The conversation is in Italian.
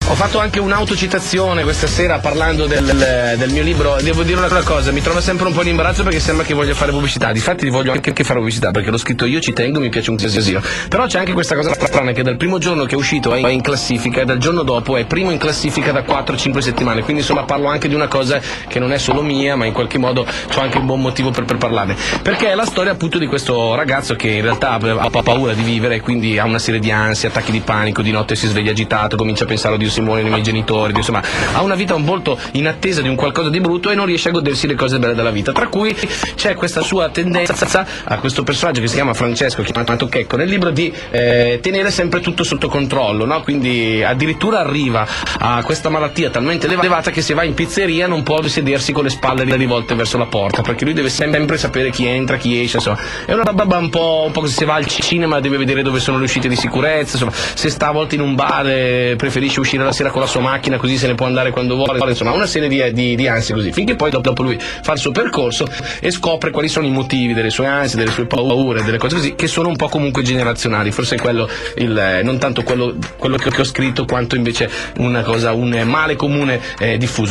Ho fatto anche un'autocitazione questa sera parlando del mio libro. Devo dire una cosa, mi trovo sempre un po' in imbarazzo perché sembra che voglio fare pubblicità. Difatti voglio anche fare pubblicità perché l'ho scritto io, ci tengo, mi piace un casino. Però c'è anche questa cosa strana che dal primo giorno che è uscito è in classifica e dal giorno dopo è primo in classifica da 4-5 settimane. Quindi insomma parlo anche di una cosa che non è solo mia, ma in qualche modo ho anche un buon motivo per parlarne. Perché è la storia appunto di questo ragazzo che in realtà ha paura di vivere e quindi ha una serie di ansie, attacchi di panico, di notte si sveglia agitato, comincia a pensare oddio si muoiono i miei genitori, insomma ha una vita molto in attesa di un qualcosa di brutto e non riesce a godersi le cose belle della vita, tra cui c'è questa sua tendenza a questo personaggio che si chiama Francesco, chiamato Checco nel libro, di tenere sempre tutto sotto controllo, no? Quindi addirittura arriva a questa malattia talmente elevata che se va in pizzeria non può sedersi con le spalle rivolte verso la porta perché lui deve sempre sapere chi entra, chi esce, insomma è una roba un po' così. Se va al cinema deve vedere dove sono le uscite di sicurezza, insomma se sta a volte in un bar preferisce uscire la sera con la sua macchina così se ne può andare quando vuole, insomma una serie di ansie così, finché poi dopo lui fa il suo percorso e scopre quali sono i motivi delle sue ansie, delle sue paure, delle cose così che sono un po' comunque generazionali. Forse è quello non tanto quello che ho scritto quanto invece un male comune diffuso.